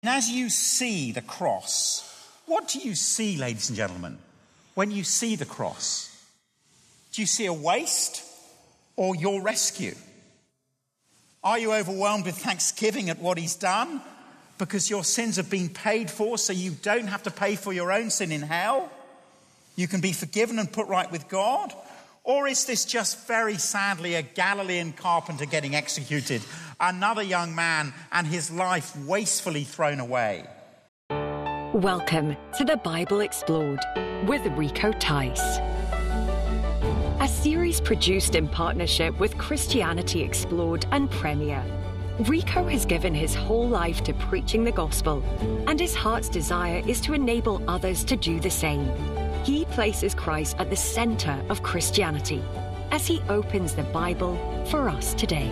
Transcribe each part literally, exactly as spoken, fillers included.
As you see the cross, what do you see, ladies and gentlemen, when you see the cross? Do you see a waste or your rescue? Are you overwhelmed with thanksgiving at what he's done because your sins have been paid for so you don't have to pay for your own sin in hell? You can be forgiven and put right with God? Or is this just very sadly a Galilean carpenter getting executed, another young man and his life wastefully thrown away? Welcome to the Bible Explored with Rico Tice. A series produced in partnership with Christianity Explored and Premier. Rico has given his whole life to preaching the gospel, and his heart's desire is to enable others to do the same. He places Christ at the center of Christianity as he opens the Bible for us today.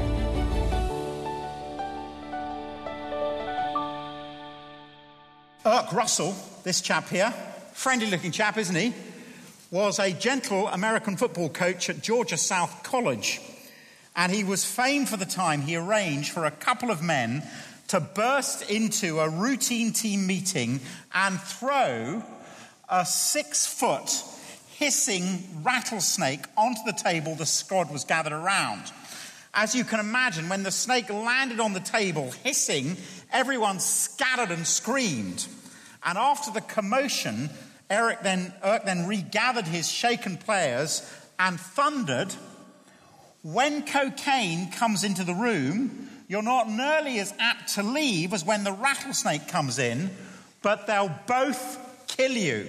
Erk Russell, this chap here, friendly looking chap, isn't he, was a gentle American football coach at Georgia South College. And he was famed for the time he arranged for a couple of men to burst into a routine team meeting and throw a six-foot hissing rattlesnake onto the table the squad was gathered around. As you can imagine, when the snake landed on the table hissing, everyone scattered and screamed. And after the commotion, Eric then, Erk then regathered his shaken players and thundered, "When cocaine comes into the room, you're not nearly as apt to leave as when the rattlesnake comes in, but they'll both kill you."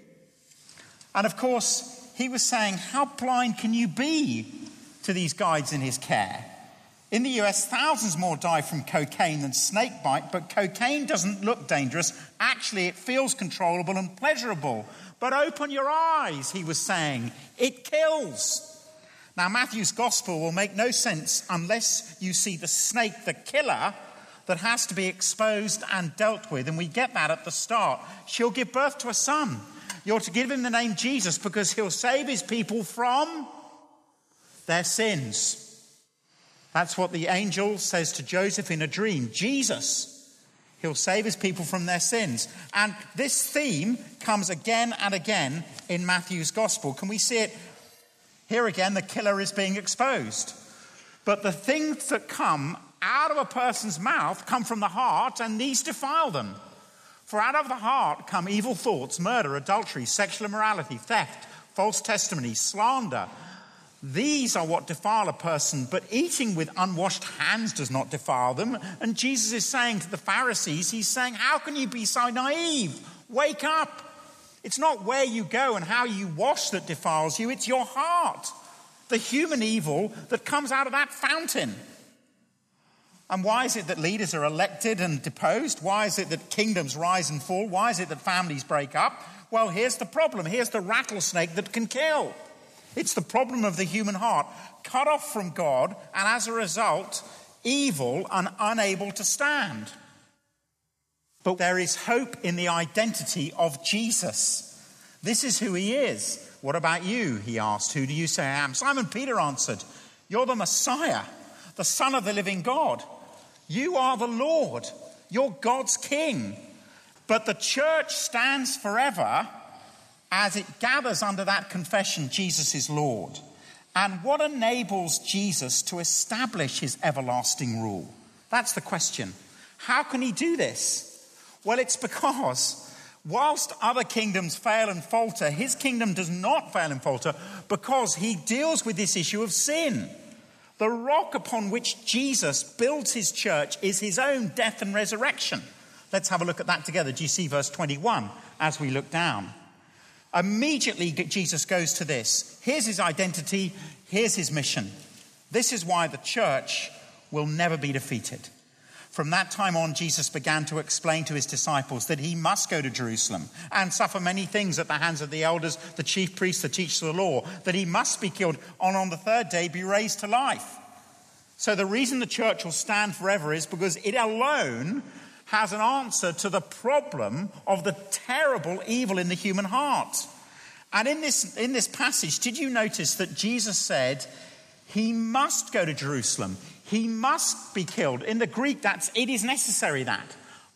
And of course, he was saying, how blind can you be to these guides in his care? In the U S, thousands more die from cocaine than snake bite, but cocaine doesn't look dangerous. Actually, it feels controllable and pleasurable. But open your eyes, he was saying. It kills. Now, Matthew's gospel will make no sense unless you see the snake, the killer, that has to be exposed and dealt with. And we get that at the start. She'll give birth to a son. You're to give him the name Jesus because he'll save his people from their sins. That's what the angel says to Joseph in a dream. Jesus, he'll save his people from their sins. And this theme comes again and again in Matthew's gospel. Can we see it? Here again, the killer is being exposed. But the things that come out of a person's mouth come from the heart, and these defile them. For out of the heart come evil thoughts, murder, adultery, sexual immorality, theft, false testimony, slander. These are what defile a person, but eating with unwashed hands does not defile them. And Jesus is saying to the Pharisees, he's saying, how can you be so naive? Wake up. It's not where you go and how you wash that defiles you, it's your heart. The human evil that comes out of that fountain. And why is it that leaders are elected and deposed? Why is it that kingdoms rise and fall? Why is it that families break up? Well, here's the problem. Here's the rattlesnake that can kill. It's the problem of the human heart, cut off from God, and as a result, evil and unable to stand. But there is hope in the identity of Jesus. This is who he is. What about you? He asked. Who do you say I am? Simon Peter answered, you're the Messiah, the Son of the living God. You are the Lord. You're God's King. But the church stands forever as it gathers under that confession, Jesus is Lord. And what enables Jesus to establish his everlasting rule? That's the question. How can he do this? Well, it's because whilst other kingdoms fail and falter, his kingdom does not fail and falter because he deals with this issue of sin. The rock upon which Jesus builds his church is his own death and resurrection. Let's have a look at that together. Do you see verse twenty-one as we look down? Immediately Jesus goes to this. Here's his identity. Here's his mission. This is why the church will never be defeated. From that time on, Jesus began to explain to his disciples that he must go to Jerusalem and suffer many things at the hands of the elders, the chief priests, the teachers of the law, that he must be killed and on the third day be raised to life. So the reason the church will stand forever is because it alone has an answer to the problem of the terrible evil in the human heart. And in this, in this passage, did you notice that Jesus said he must go to Jerusalem? He must be killed. In the Greek, that's it is necessary that.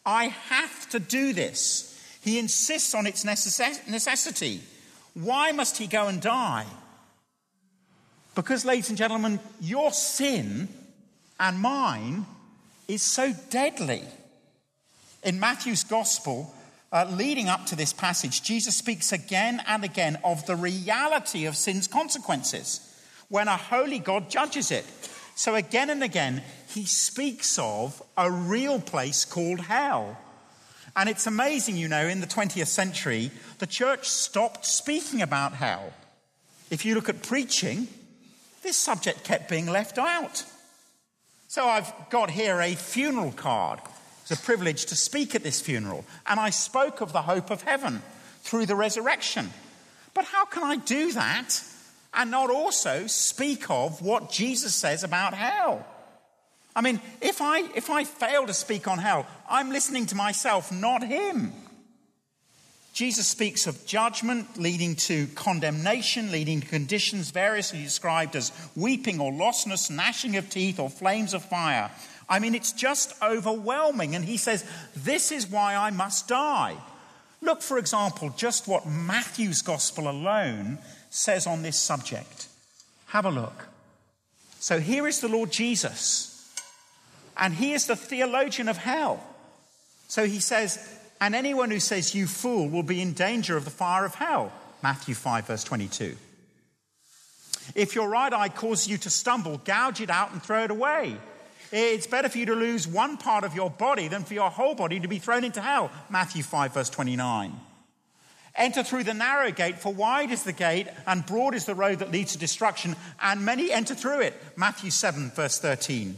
I have to do this. He insists on its necess- necessity. Why must he go and die? Because, ladies and gentlemen, your sin and mine is so deadly. In Matthew's gospel, uh, leading up to this passage, Jesus speaks again and again of the reality of sin's consequences when a holy God judges it. So again and again, he speaks of a real place called hell. And it's amazing, you know, in the twentieth century, the church stopped speaking about hell. If you look at preaching, this subject kept being left out. So I've got here a funeral card. It's a privilege to speak at this funeral. And I spoke of the hope of heaven through the resurrection. But how can I do that and not also speak of what Jesus says about hell? I mean, if I if I fail to speak on hell, I'm listening to myself, not him. Jesus speaks of judgment leading to condemnation, leading to conditions variously described as weeping or lostness, gnashing of teeth or flames of fire. I mean, it's just overwhelming. And he says, this is why I must die. Look, for example, just what Matthew's gospel alone says on this subject. Have a look. So here is the Lord Jesus. And he is the theologian of hell. So he says, and anyone who says, you fool, will be in danger of the fire of hell. Matthew five, verse twenty-two. If your right eye causes you to stumble, gouge it out and throw it away. It's better for you to lose one part of your body than for your whole body to be thrown into hell. Matthew five, verse twenty-nine. Enter through the narrow gate, for wide is the gate and broad is the road that leads to destruction, and many enter through it. Matthew seven, verse thirteen.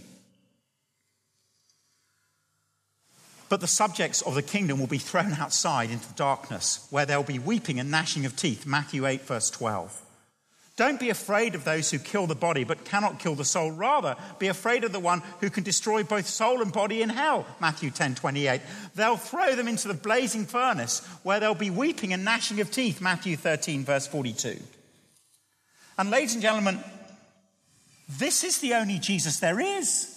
But the subjects of the kingdom will be thrown outside into darkness, where there will be weeping and gnashing of teeth. Matthew eight, verse twelve. Don't be afraid of those who kill the body but cannot kill the soul. Rather, be afraid of the one who can destroy both soul and body in hell. Matthew ten, twenty-eight. They'll throw them into the blazing furnace, where there'll be weeping and gnashing of teeth. Matthew thirteen, verse forty-two. And ladies and gentlemen, this is the only Jesus there is.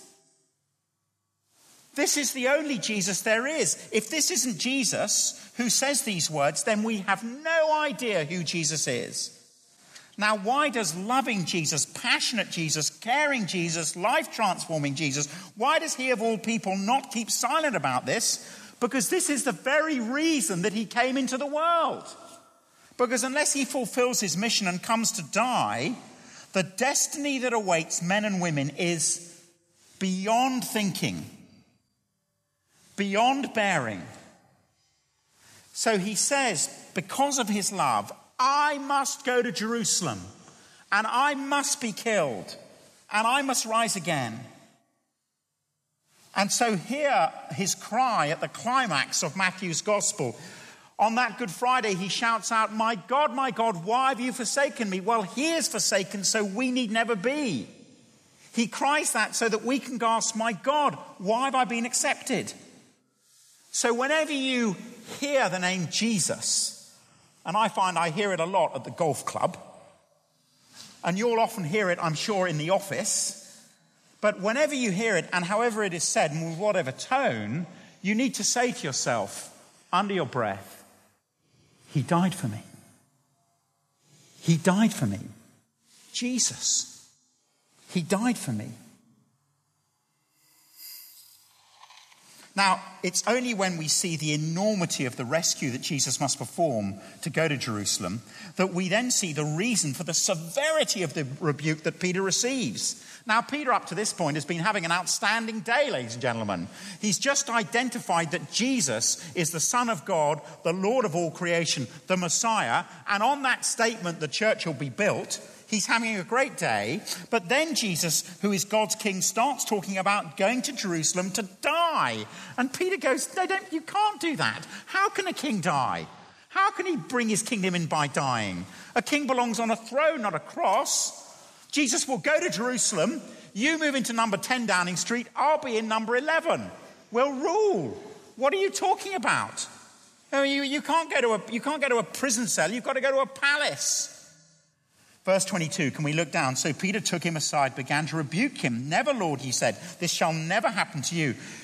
This is the only Jesus there is. If this isn't Jesus who says these words, then we have no idea who Jesus is. Now, why does loving Jesus, passionate Jesus, caring Jesus, life-transforming Jesus, why does he of all people not keep silent about this? Because this is the very reason that he came into the world. Because unless he fulfills his mission and comes to die, the destiny that awaits men and women is beyond thinking, beyond bearing. So he says, because of his love, I must go to Jerusalem, and I must be killed, and I must rise again. And so here, his cry at the climax of Matthew's gospel. On that Good Friday, he shouts out, my God, my God, why have you forsaken me? Well, he is forsaken, so we need never be. He cries that so that we can gasp, my God, why have I been accepted? So whenever you hear the name Jesus, and I find I hear it a lot at the golf club, and you'll often hear it, I'm sure, in the office, but whenever you hear it, and however it is said, and with whatever tone, you need to say to yourself, under your breath, he died for me. He died for me. Jesus. He died for me. Now, it's only when we see the enormity of the rescue that Jesus must perform to go to Jerusalem that we then see the reason for the severity of the rebuke that Peter receives. Now, Peter, up to this point, has been having an outstanding day, ladies and gentlemen. He's just identified that Jesus is the Son of God, the Lord of all creation, the Messiah, and on that statement, the church will be built. He's having a great day, but then Jesus, who is God's king, starts talking about going to Jerusalem to die. And Peter goes, no, don't, you can't do that. How can a king die? How can he bring his kingdom in by dying? A king belongs on a throne, not a cross. Jesus will go to Jerusalem. You move into number ten Downing Street. I'll be in number eleven. We'll rule. What are you talking about? No, you, you, can't go to a, you can't go to a prison cell. You've got to go to a palace. Verse twenty-two, can we look down? So Peter took him aside, began to rebuke him. Never, Lord, he said, this shall never happen to you.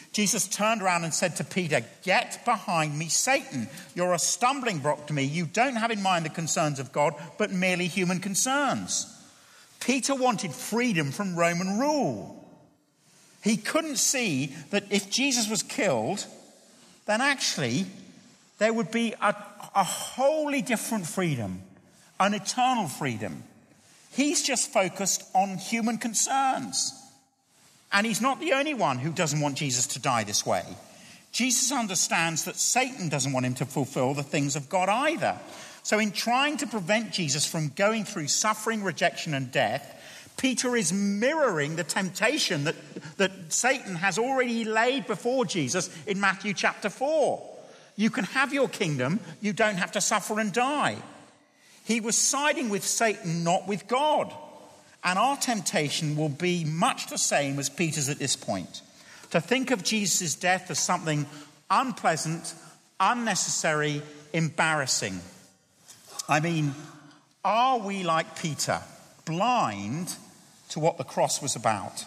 Jesus turned around and said to Peter, "Get behind me, Satan. You're a stumbling block to me. You don't have in mind the concerns of God, but merely human concerns." Peter wanted freedom from Roman rule. He couldn't see that if Jesus was killed, then actually there would be a, a wholly different freedom, an eternal freedom. He's just focused on human concerns. And he's not the only one who doesn't want Jesus to die this way. Jesus understands that Satan doesn't want him to fulfill the things of God either. So in trying to prevent Jesus from going through suffering, rejection, and death, Peter is mirroring the temptation that, that Satan has already laid before Jesus in Matthew chapter four. You can have your kingdom, you don't have to suffer and die. He was siding with Satan, not with God. And our temptation will be much the same as Peter's at this point. To think of Jesus' death as something unpleasant, unnecessary, embarrassing. I mean, are we like Peter, blind to what the cross was about?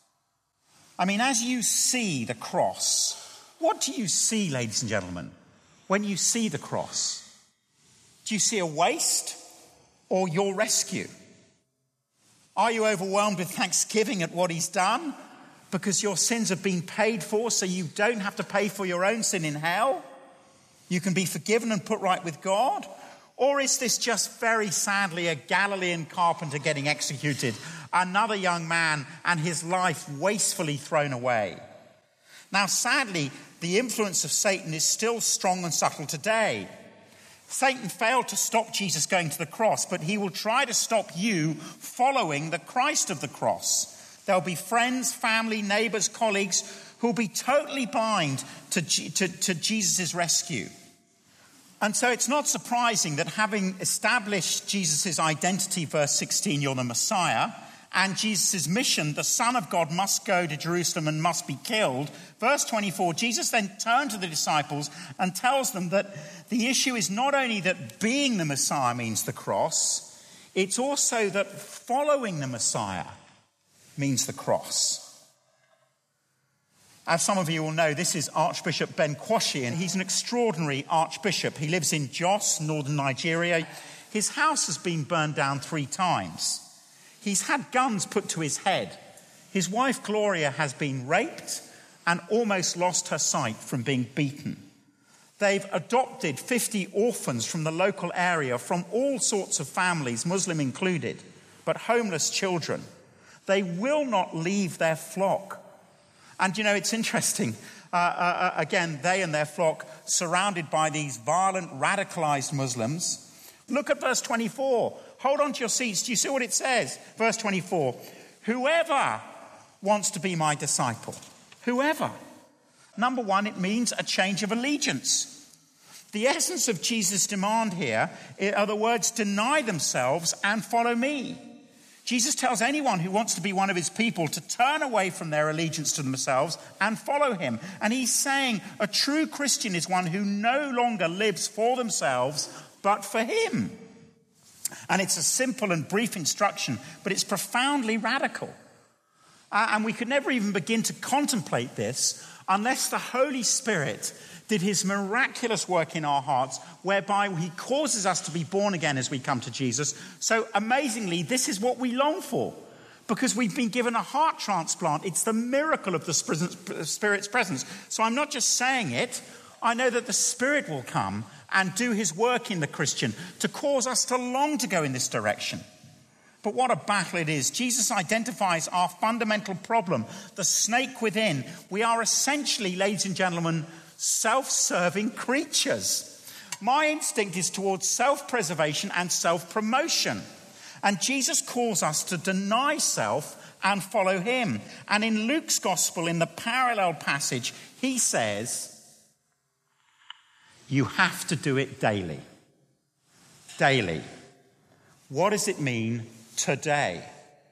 I mean, as you see the cross, what do you see, ladies and gentlemen, when you see the cross? Do you see a waste or your rescue? Are you overwhelmed with thanksgiving at what he's done because your sins have been paid for so you don't have to pay for your own sin in hell? You can be forgiven and put right with God? Or is this just very sadly a Galilean carpenter getting executed, another young man and his life wastefully thrown away? Now, sadly, the influence of Satan is still strong and subtle today. Satan failed to stop Jesus going to the cross, but he will try to stop you following the Christ of the cross. There'll be friends, family, neighbors, colleagues who will be totally blind to, to, to Jesus' rescue. And so it's not surprising that having established Jesus' identity, verse sixteen, you're the Messiah, and Jesus' mission, the Son of God must go to Jerusalem and must be killed. Verse twenty-four, Jesus then turned to the disciples and tells them that the issue is not only that being the Messiah means the cross, it's also that following the Messiah means the cross. As some of you will know, this is Archbishop Ben Kwashi, and he's an extraordinary archbishop. He lives in Jos, northern Nigeria. His house has been burned down three times. He's had guns put to his head. His wife, Gloria, has been raped and almost lost her sight from being beaten. They've adopted fifty orphans from the local area, from all sorts of families, Muslim included, but homeless children. They will not leave their flock. And, you know, it's interesting. Uh, uh, again, they and their flock surrounded by these violent, radicalized Muslims. Look at verse twenty-four. Hold on to your seats. Do you see what it says? Verse twenty-four. Whoever wants to be my disciple. Whoever. Number one, it means a change of allegiance. The essence of Jesus' demand here are the words, deny themselves and follow me. Jesus tells anyone who wants to be one of his people to turn away from their allegiance to themselves and follow him. And he's saying a true Christian is one who no longer lives for themselves, but for him. And it's a simple and brief instruction, but it's profoundly radical. Uh, and we could never even begin to contemplate this unless the Holy Spirit did his miraculous work in our hearts, whereby he causes us to be born again as we come to Jesus. So amazingly, this is what we long for, because we've been given a heart transplant. It's the miracle of the Spirit's presence. So I'm not just saying it. I know that the Spirit will come and do his work in the Christian to cause us to long to go in this direction. But what a battle it is. Jesus identifies our fundamental problem, the snake within. We are essentially, ladies and gentlemen, self-serving creatures. My instinct is towards self-preservation and self-promotion. And Jesus calls us to deny self and follow him. And in Luke's gospel, in the parallel passage, he says, you have to do it daily. Daily. What does it mean today?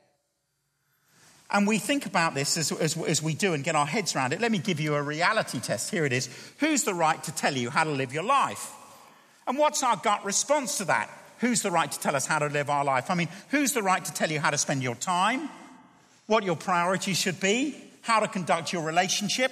And we think about this as, as, as we do and get our heads around it. Let me give you a reality test. Here it is. Who's the right to tell you how to live your life? And what's our gut response to that? Who's the right to tell us how to live our life? I mean, who's the right to tell you how to spend your time? What your priorities should be? How to conduct your relationships?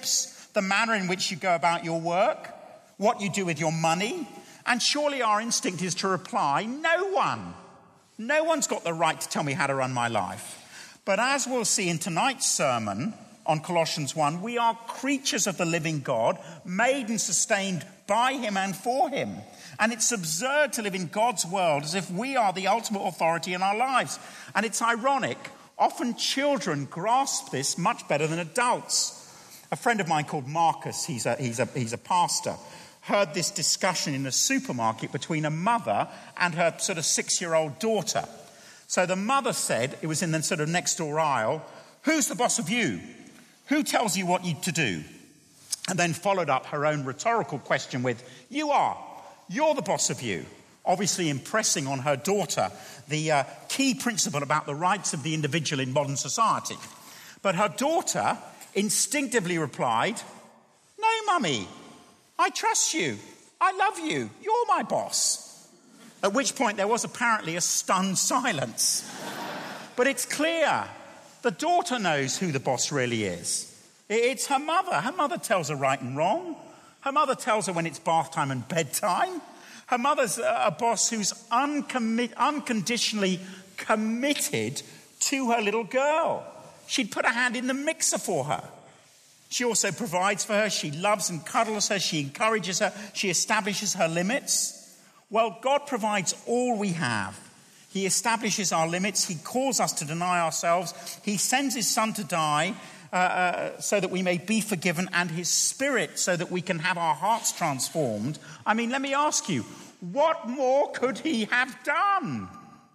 the manner in which you go about your work, what you do with your money. And surely our instinct is to reply, no one. No one's got the right to tell me how to run my life. But as we'll see in tonight's sermon on Colossians one, we are creatures of the living God, made and sustained by him and for him. And it's absurd to live in God's world as if we are the ultimate authority in our lives. And it's ironic, often children grasp this much better than adults. A friend of mine called Marcus, he's a, he's a, he's a pastor, heard this discussion in a supermarket between a mother and her sort of six-year-old daughter. So the mother said, it was in the sort of next door aisle, who's the boss of you? Who tells you what you to do? And then followed up her own rhetorical question with, you are. You're the boss of you. Obviously impressing on her daughter the uh, key principle about the rights of the individual in modern society. But her daughter instinctively replied, no, mummy, I trust you. I love you. You're my boss. At which point there was apparently a stunned silence. But it's clear. The daughter knows who the boss really is. It's her mother. Her mother tells her right and wrong. Her mother tells her when it's bath time and bedtime. Her mother's a boss who's uncommit, unconditionally committed to her little girl. She'd put her hand in the mixer for her. She also provides for her. She loves and cuddles her. She encourages her. She establishes her limits. Well, God provides all we have. He establishes our limits. He calls us to deny ourselves. He sends his son to die uh, uh, so that we may be forgiven, and his spirit so that we can have our hearts transformed. I mean, let me ask you, what more could he have done?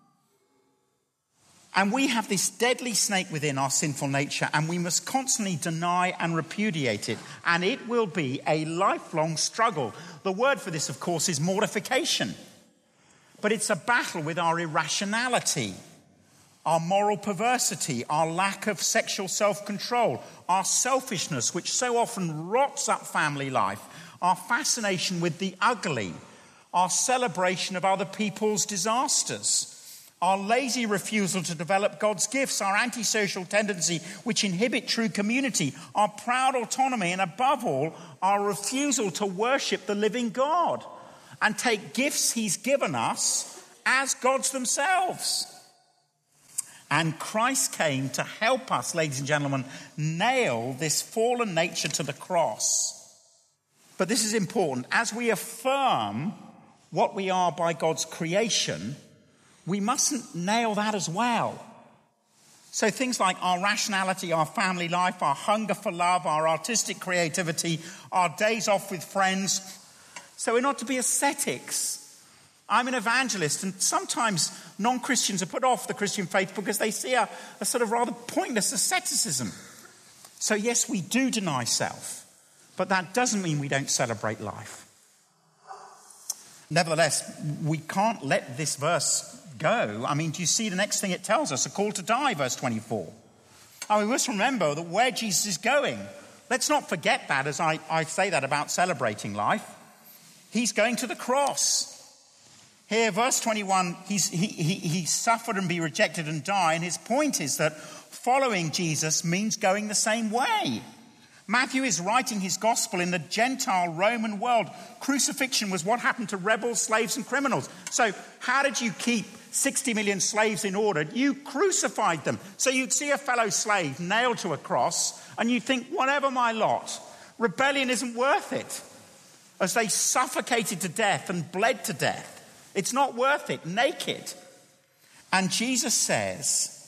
And we have this deadly snake within our sinful nature, and we must constantly deny and repudiate it. And it will be a lifelong struggle. The word for this, of course, is mortification. But it's a battle with our irrationality, our moral perversity, our lack of sexual self-control, our selfishness, which so often rots up family life, our fascination with the ugly, our celebration of other people's disasters, our lazy refusal to develop God's gifts, our antisocial tendency which inhibit true community, our proud autonomy, and above all, our refusal to worship the living God and take gifts he's given us as gods themselves. And Christ came to help us, ladies and gentlemen, nail this fallen nature to the cross. But this is important. As we affirm what we are by God's creation, we mustn't nail that as well. So things like our rationality, our family life, our hunger for love, our artistic creativity, our days off with friends. So we're not to be ascetics. I'm an evangelist, and sometimes non-Christians are put off the Christian faith because they see a, a sort of rather pointless asceticism. So yes, we do deny self, but that doesn't mean we don't celebrate life. Nevertheless, we can't let this verse go. I mean, do you see the next thing it tells us? A call to die, verse twenty-four. And we must remember that where Jesus is going, let's not forget that as I, I say that about celebrating life. He's going to the cross. Here, verse twenty-one, he's, he, he, he suffered and be rejected and die. And his point is that following Jesus means going the same way. Matthew is writing his gospel in the Gentile Roman world. Crucifixion was what happened to rebels, slaves, and criminals. So how did you keep sixty million slaves in order? You crucified them. So you'd see a fellow slave nailed to a cross, and you'd think, whatever my lot, rebellion isn't worth it. As they suffocated to death and bled to death. It's not worth it, naked. And Jesus says,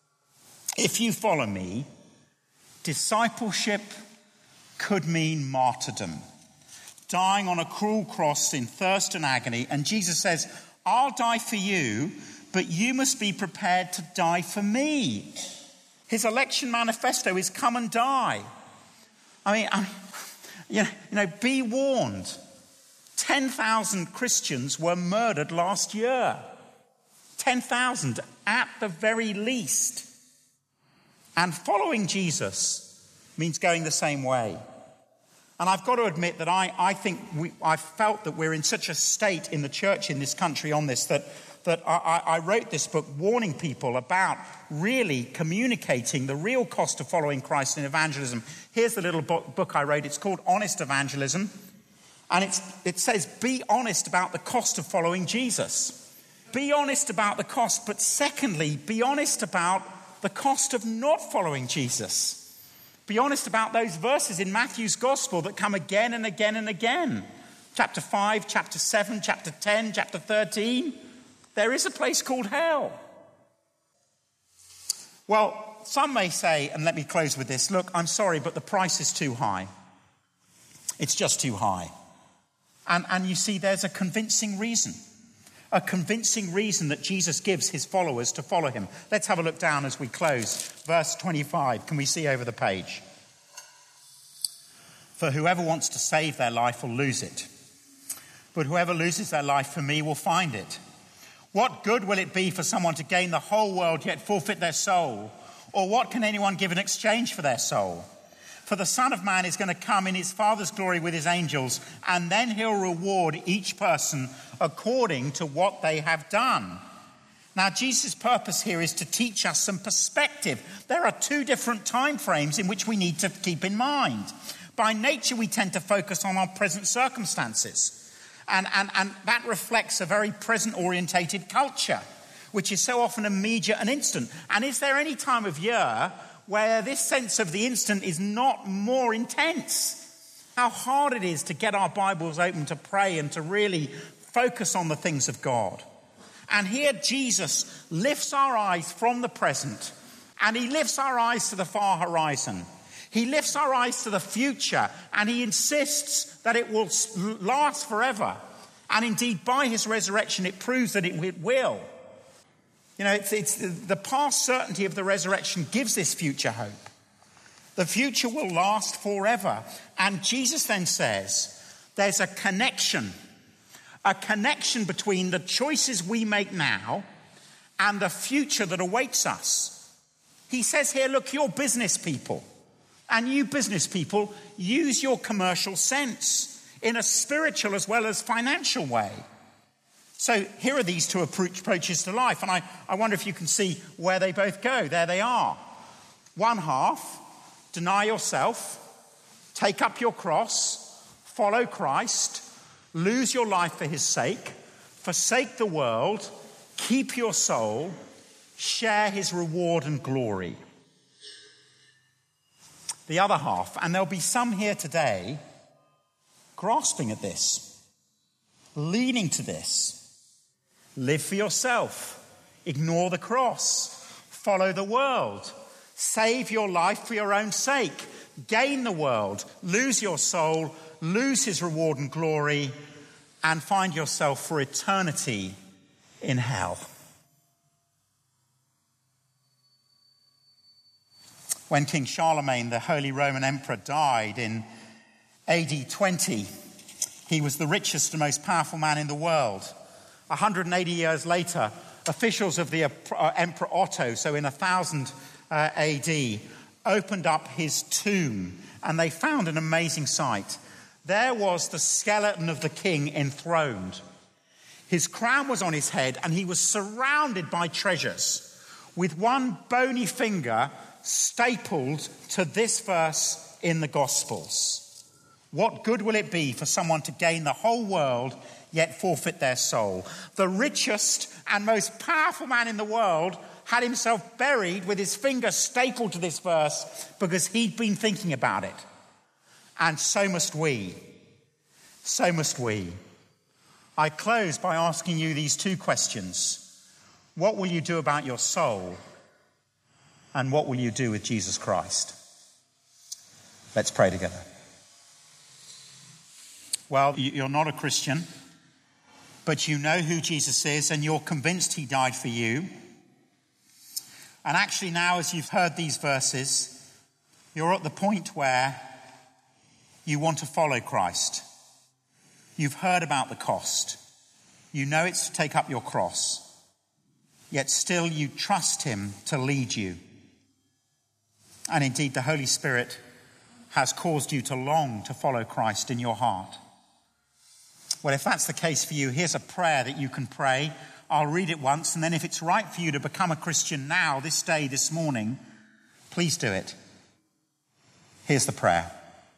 if you follow me, discipleship could mean martyrdom, dying on a cruel cross in thirst and agony. And Jesus says, I'll die for you, but you must be prepared to die for me. His election manifesto is come and die. I mean, I mean you know, you know, be warned. ten thousand Christians were murdered last year. ten thousand at the very least. And following Jesus means going the same way. And I've got to admit that I, I think we, I've felt that we're in such a state in the church in this country on this, that that I, I wrote this book warning people about really communicating the real cost of following Christ in evangelism. Here's the little book, book I wrote. It's called Honest Evangelism. And it's, it says, be honest about the cost of following Jesus. Be honest about the cost, but secondly, be honest about the cost of not following Jesus. Be honest about those verses in Matthew's gospel that come again and again and again. Chapter five, chapter seven, chapter ten, chapter thirteen. There is a place called hell. Well, some may say, and let me close with this, look, I'm sorry, but the price is too high. It's just too high. And, and you see, there's a convincing reason. A convincing reason that Jesus gives his followers to follow him. Let's have a look down as we close. Verse twenty-five, can we see over the page? For whoever wants to save their life will lose it. But whoever loses their life for me will find it. What good will it be for someone to gain the whole world yet forfeit their soul? Or what can anyone give in exchange for their soul? For the Son of Man is going to come in his Father's glory with his angels, and then he'll reward each person according to what they have done. Now, Jesus' purpose here is to teach us some perspective. There are two different time frames in which we need to keep in mind. By nature, we tend to focus on our present circumstances. And, and, and that reflects a very present-orientated culture, which is so often immediate and instant. And is there any time of year where this sense of the instant is not more intense? How hard it is to get our Bibles open to pray and to really focus on the things of God. And here Jesus lifts our eyes from the present, and he lifts our eyes to the far horizon. He lifts our eyes to the future, and he insists that it will last forever. And indeed, by his resurrection, it proves that it will. You know, it's, it's the past certainty of the resurrection gives this future hope. The future will last forever. And Jesus then says, there's a connection, a connection between the choices we make now and the future that awaits us. He says here, look, you're business people. And you business people use your commercial sense in a spiritual as well as financial way. So here are these two approaches to life. And I, I wonder if you can see where they both go. There they are. One half, deny yourself, take up your cross, follow Christ, lose your life for his sake, forsake the world, keep your soul, share his reward and glory. The other half, and there'll be some here today grasping at this, leaning to this. Live for yourself. Ignore the cross. Follow the world. Save your life for your own sake. Gain the world. Lose your soul. Lose his reward and glory. And find yourself for eternity in hell. When King Charlemagne, the Holy Roman Emperor, died in A D twenty, he was the richest and most powerful man in the world. one hundred eighty years later, officials of the uh, Emperor Otto, so in one thousand uh, A D, opened up his tomb, and they found an amazing sight. There was the skeleton of the king enthroned. His crown was on his head, and he was surrounded by treasures, with one bony finger stapled to this verse in the Gospels. What good will it be for someone to gain the whole world yet forfeit their soul? The richest and most powerful man in the world had himself buried with his finger stapled to this verse because he'd been thinking about it. And so must we. So must we. I close by asking you these two questions. What will you do about your soul? And what will you do with Jesus Christ? Let's pray together. Well, you're not a Christian, but you know who Jesus is and you're convinced he died for you. And actually now, as you've heard these verses, you're at the point where you want to follow Christ. You've heard about the cost. You know it's to take up your cross. Yet still you trust him to lead you. And indeed, the Holy Spirit has caused you to long to follow Christ in your heart. Well, if that's the case for you, here's a prayer that you can pray I'll read it once, and then if it's right for you to become a Christian now, this day, this morning, please do it. Here's the prayer.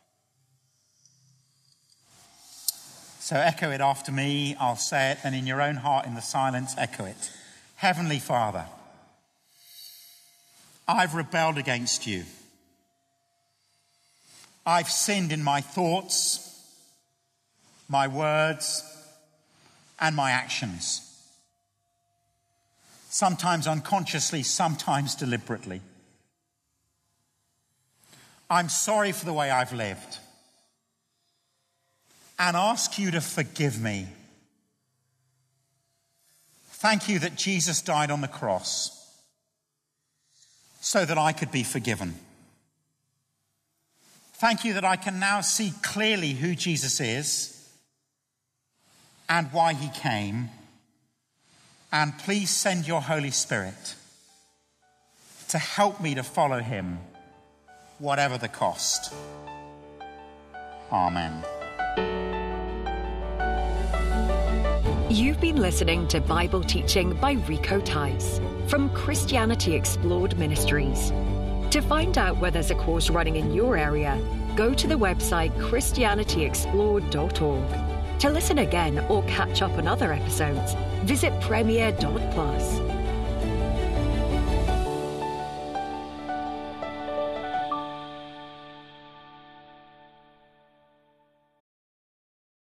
So echo it after me. I'll say it, and in your own heart, in the silence, echo it. Heavenly Father, I've rebelled against you. I've sinned in my thoughts, my words, and my actions. Sometimes unconsciously, sometimes deliberately. I'm sorry for the way I've lived and ask you to forgive me. Thank you that Jesus died on the cross so that I could be forgiven. Thank you that I can now see clearly who Jesus is and why he came. And please send your Holy Spirit to help me to follow him, whatever the cost. Amen. You've been listening to Bible teaching by Rico Tice from Christianity Explored Ministries. To find out where there's a course running in your area, go to the website christianity explored dot org. To listen again or catch up on other episodes, visit premier dot plus.